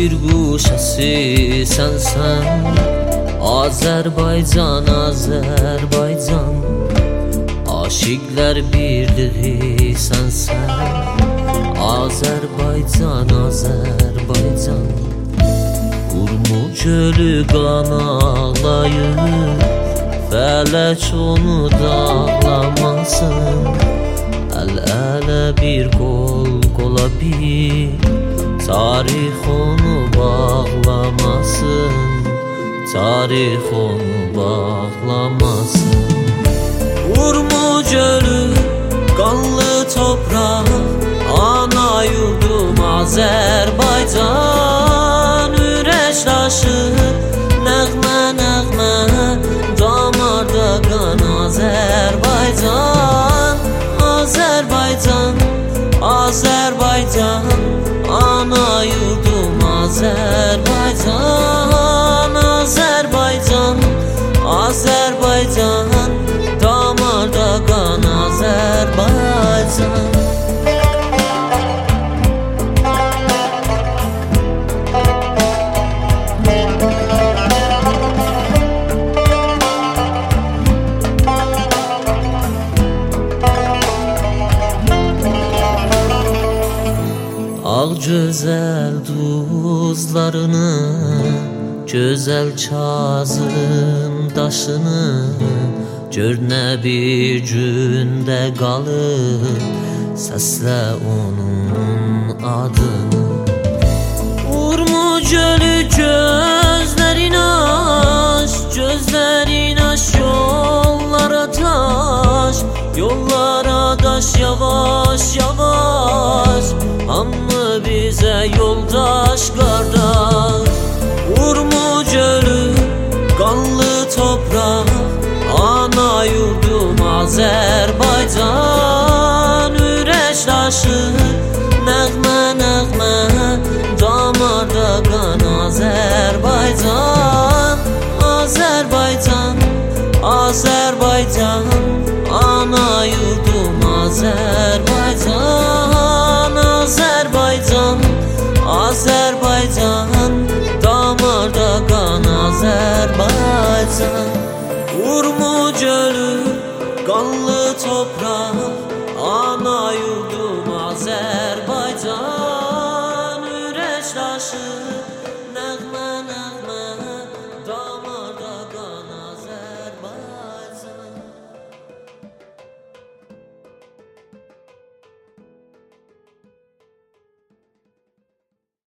bir quş səsən sən Azərbaycan, Azərbaycan Aşıqlar birliği sənsən Azərbaycan, Azərbaycan Urmu gölü qan ağlayır Fələk onu dağlamasın Əl-ələ bir qol qola bir Tarix onu bağlamasın Tarix onu bağlamasın Urmu gölü qanlı topraq Ana yurdum Azərbaycan Ürək daşır nəğmə nəğmə Damarda qan Azərbaycan Azərbaycan, Azərbaycan Ana yurdum Azərbaycan Azərbaycan, Azərbaycan Damarda qan Azərbaycan Ağ gözəl duzlarını Gözəl Kazım daşını Gör nə bir gündə qalır Səslə onun adını Urmu gölü gözlərin aç Gözlərin aç yollara taş Yollara daş yavaş yavaş Amma bizə yoldaş qardaş Urmu gölü qanlı topraq Ana yurdum Azərbaycan Ürək daşır nəğmə nəğmə Damarda qan Azərbaycan Azərbaycan, Azərbaycan Ana yurdum Azərbaycan Azərbaycan, Azərbaycan Damarda qan Azərbaycan Urmu gölü qanlı topraq Ana yurdum Azərbaycan